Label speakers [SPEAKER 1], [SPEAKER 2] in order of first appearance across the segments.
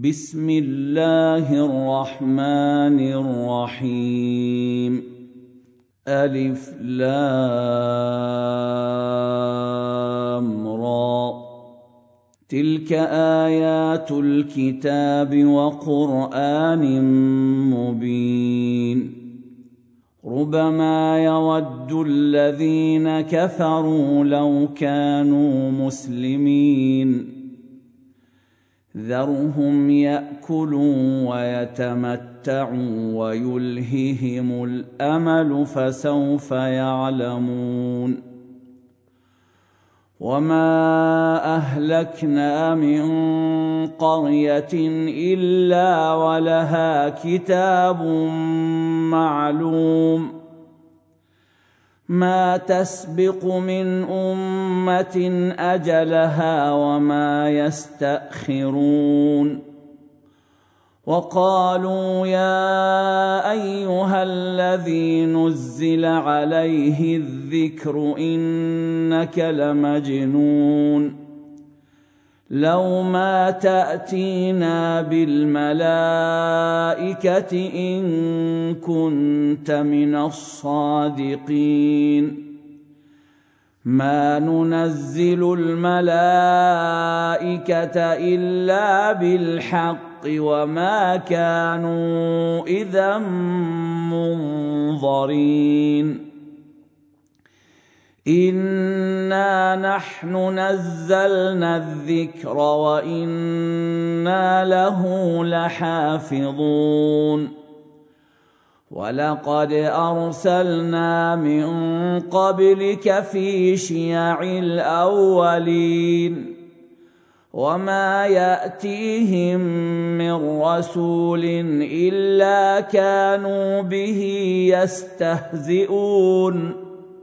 [SPEAKER 1] بسم الله الرحمن الرحيم. ألف لام را. تلك آيات الكتاب وقرآن مبين. ربما يود الذين كفروا لو كانوا مسلمين. ذرهم يأكلوا ويتمتعوا ويلههم الأمل فسوف يعلمون. وما أهلكنا من قرية إلا ولها كتاب معلوم. ما تسبق من أمة أجلها وما يستأخرون. وقالوا يا أيها الذي نزل عليه الذكر إنك لمجنون. لو ما تأتينا بالملائكة إن كنت من الصادقين. ما ننزل الملائكة إلا بالحق وما كانوا إذا منظرين. إنا نحن نزلنا الذكر وإنا له لحافظون. ولقد أرسلنا من قبلك في شيع الأولين. وما يأتيهم من رسول إلا كانوا به يستهزئون.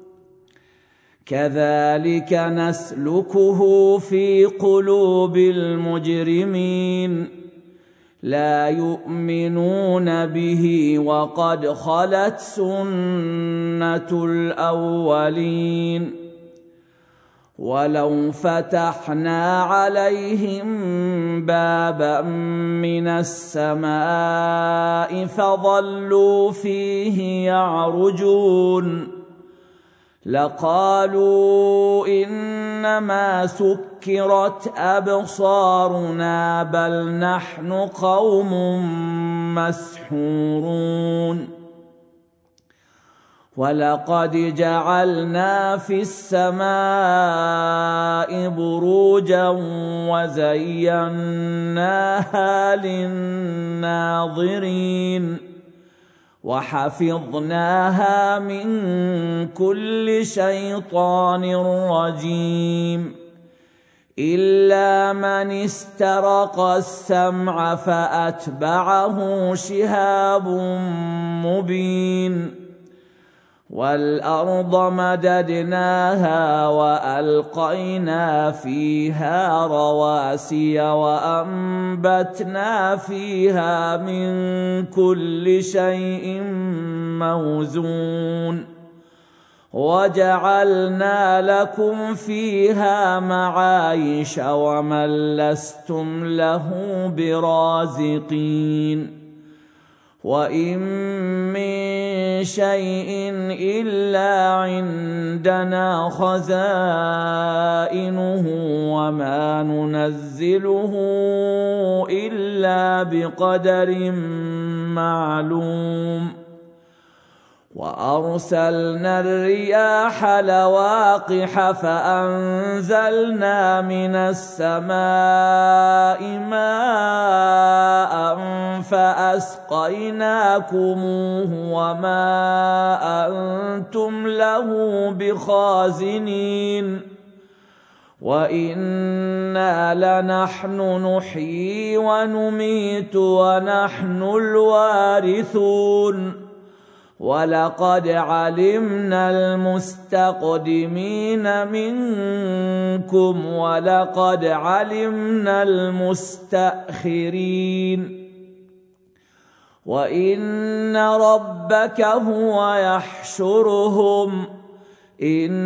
[SPEAKER 1] كذلك نسلكه في قلوب المجرمين. لا يؤمنون به وقد خلت سنة الأولين. ولو فتحنا عليهم بابا من السماء فظلوا فيه يعرجون لقالوا إنما سكرت أبصارنا بل نحن قوم مسحورون. ولقد جعلنا في السماء بروجا وزيناها للناظرين. وحفظناها من كل شيطان رجيم إلا من استرق السمع فأتبعه شهاب مبين. والأرض مددناها وألقينا فيها رواسي وأنبتنا فيها من كل شيء موزون. وجعلنا لكم فيها معايش ومن لستم له برازقين. وإن من شيء إلا عندنا خزائنه وما ننزله إلا بقدر معلوم. وأرسلنا الرياح لواقح فأنزلنا من السماء ماء فأسقيناكموه وما أنتم له بخازنين. وإنا لنحن نحيي ونميت ونحن الوارثون. ولقد علمنا المستقدمين منكم ولقد علمنا المستأخرين. وإن ربك هو يحشرهم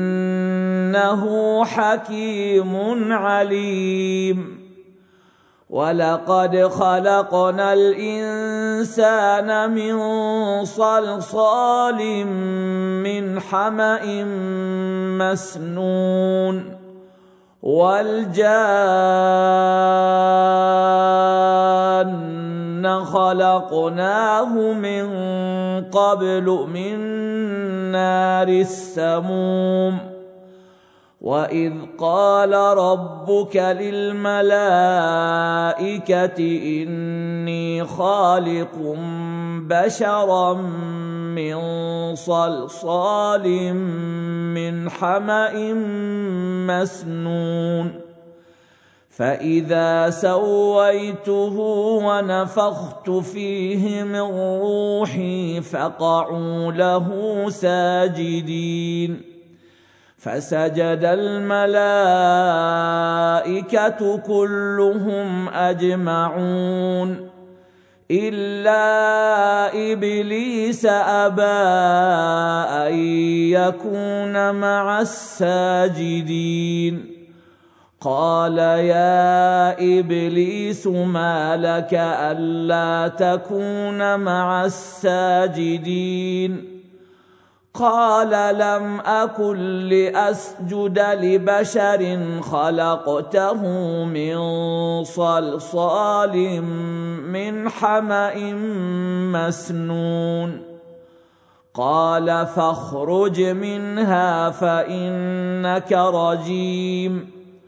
[SPEAKER 1] إنه حكيم عليم. ولقد خلقنا الإنسان من صلصال من حمأ مسنون والجان خلقناه من قبل من نار السموم وإذ قال ربك للملائكة إني خالق بشرا من صلصال من حمأ مسنون فإذا سويته ونفخت فيه من روحي فقعوا له ساجدين فسجد الملائكة كلهم أجمعون إلا إبليس أبى أن يكون مع الساجدين قال يا إبليس ما لك ألا تكون مع الساجدين قال لم أكن لأسجد لبشر خلقته من صلصال من حمأ مسنون قال فاخرج منها فإنك رجيم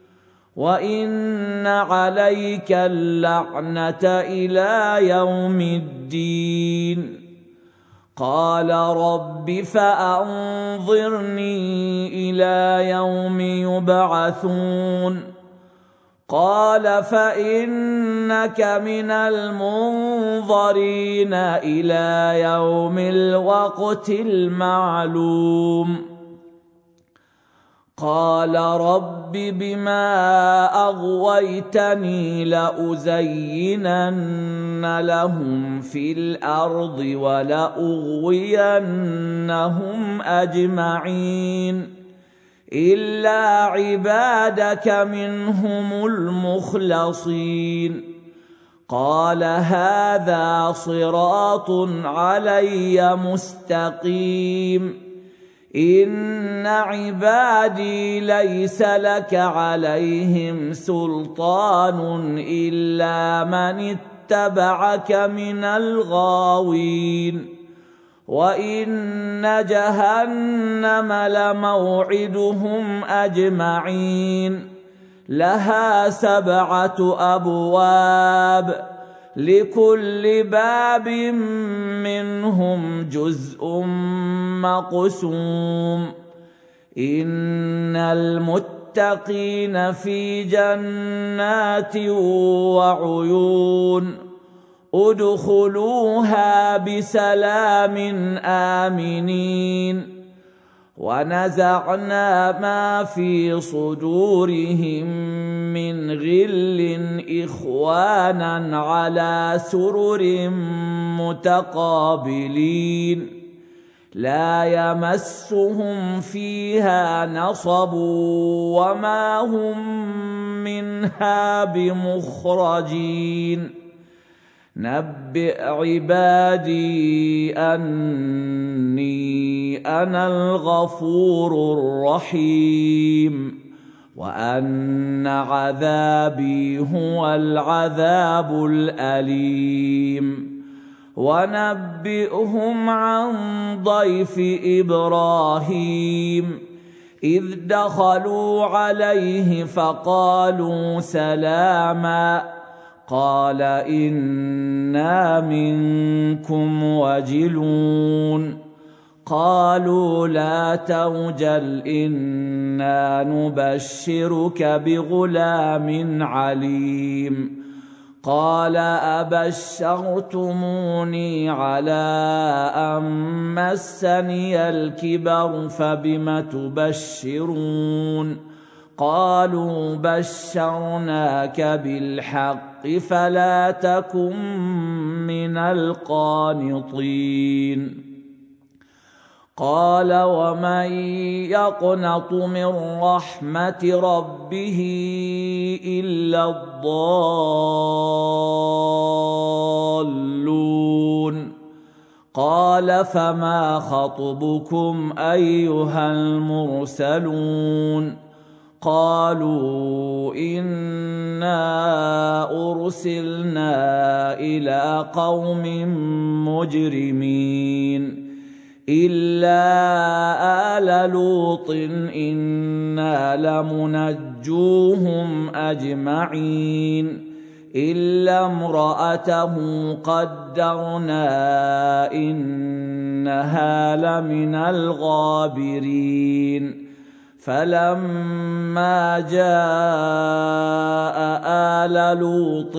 [SPEAKER 1] وإن عليك اللعنة إلى يوم الدين قال رب فأنظرني إلى يوم يبعثون قال فإنك من المنظرين إلى يوم الوقت المعلوم قال رب بما أغويتني لأزينن لهم في الأرض ولأغوينهم أجمعين إلا عبادك منهم المخلصين قال هذا صراط علي مستقيم إن عبادي ليس لك عليهم سلطان إلا من اتبعك من الغاوين وإن جهنم لموعدهم أجمعين لها 7 أبواب لكل باب منهم جزء مقسوم إن المتقين في جنات وعيون ادخلوها بسلام آمنين ونزعنا ما في صدورهم من غل إخوانا على سرر متقابلين لا يمسهم فيها نصب وما هم منها بمخرجين نبئ عبادي أني أنا الغفور الرحيم وأن عذابي هو العذاب الأليم ونبئهم عن ضيف إبراهيم إذ دخلوا عليه فقالوا سلاما قال إنا منكم وجلون قالوا لا توجل إنا نبشرك بغلام عليم قال أبشرتموني على أن مسني الكبر فبم تبشرون قالوا بشرناك بالحق فلا تكن من القانطين قال ومن يقنط من رحمة ربه إلا الضالون قال فما خطبكم أيها المرسلون قالوا إنا أرسلنا إلى قوم مجرمين إلا آل لوط إنا لمنجوهم أجمعين إلا امرأته قدرنا إنها لمن الغابرين فلما جاء آل لوط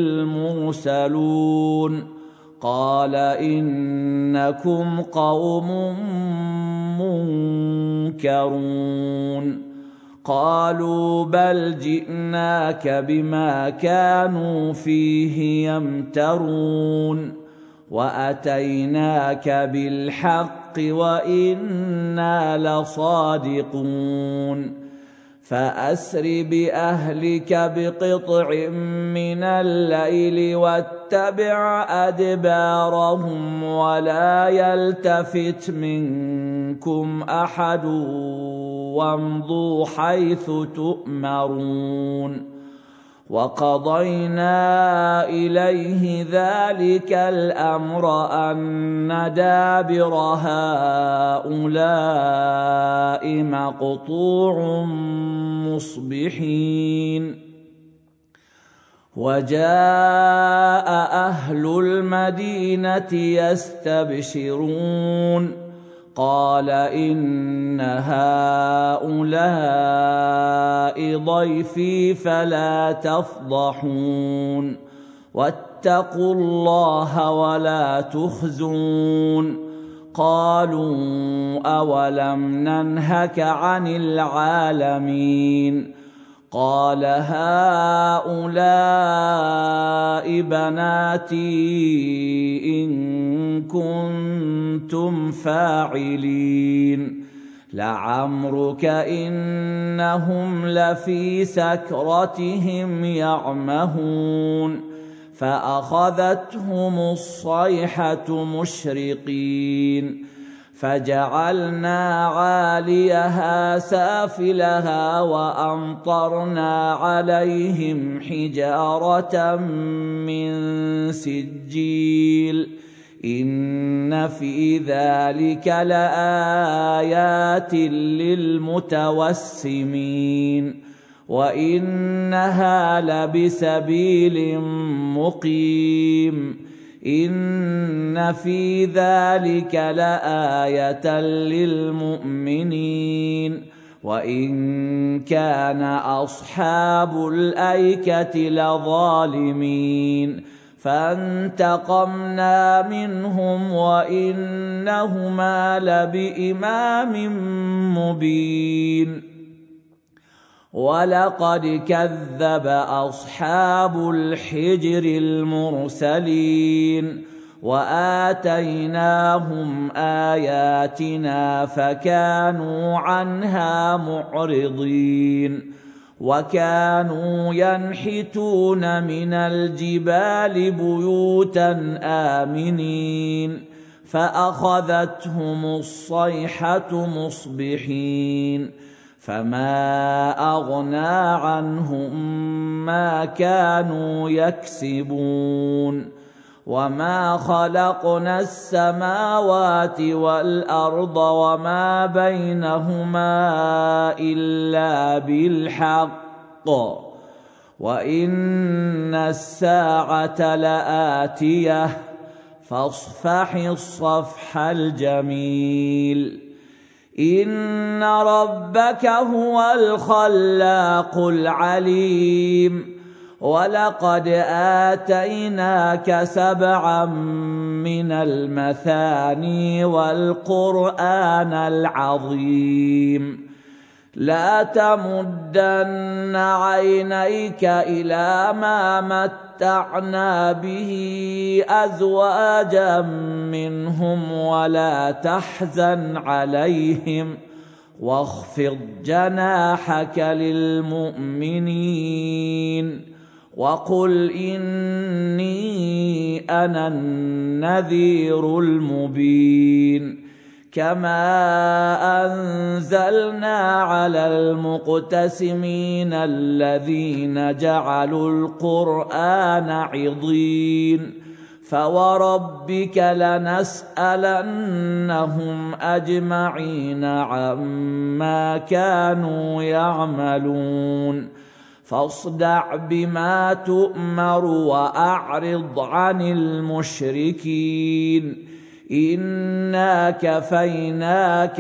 [SPEAKER 1] المرسلون قال إنكم قوم منكرون قالوا بل جئناك بما كانوا فيه يمترون وأتيناك بالحق وإنا لصادقون فأسر بأهلك بقطع من الليل واتبع أدبارهم ولا يلتفت منكم أحد وامضوا حيث تؤمرون وقضينا إليه ذلك الأمر أن دابر هؤلاء مقطوع مصبحين وجاء أهل المدينة يستبشرون قال إن هؤلاء ضيفي فلا تفضحون واتقوا الله ولا تخزون قالوا أولم ننهك عن العالمين قال هؤلاء بناتي إن كنتم فاعلين لعمرك إنهم لفي سكرتهم يعمهون فأخذتهم الصيحة مشرقين فجعلنا عاليها سافلها وأمطرنا عليهم حجارة من سجيل إن في ذلك لآيات للمتوسمين وإنها لبسبيل مقيم إن في ذلك لآية للمؤمنين وإن كان أصحاب الأيكة لظالمين فانتقمنا منهم وإنهما لبإمام مبين ولقد كذب أصحاب الحجر المرسلين وآتيناهم آياتنا فكانوا عنها معرضين وكانوا ينحتون من الجبال بيوتا آمنين فأخذتهم الصيحة مصبحين فما أغنى عنهم ما كانوا يكسبون وما خلقنا السماوات والأرض وما بينهما إلا بالحق وإن الساعة لآتية فاصفح الصفح الجميل إن ربك هو الخلاق العليم ولقد آتيناك 7 من المثاني والقرآن العظيم لا تمدن عينيك إلى ما متعنا ومتعنا به أزواجا منهم ولا تحزن عليهم واخفض جناحك للمؤمنين وقل إني أنا النذير المبين كما أنزلنا على المقتسمين الذين جعلوا القرآن عضين فوربك لنسألنهم أجمعين عما كانوا يعملون فاصدع بما تؤمر وأعرض عن المشركين إنا كفيناك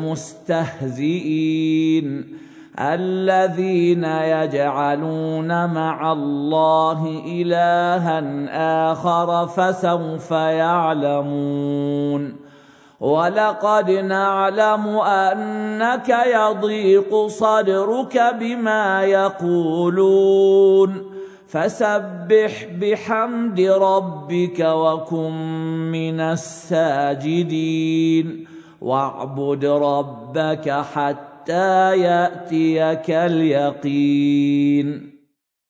[SPEAKER 1] المستهزئين الذين يجعلون مع الله إلها آخر فسوف يعلمون ولقد نعلم أنك يضيق صدرك بما يقولون فسبح بحمد ربك وكن من الساجدين واعبد ربك حتى يأتيك اليقين.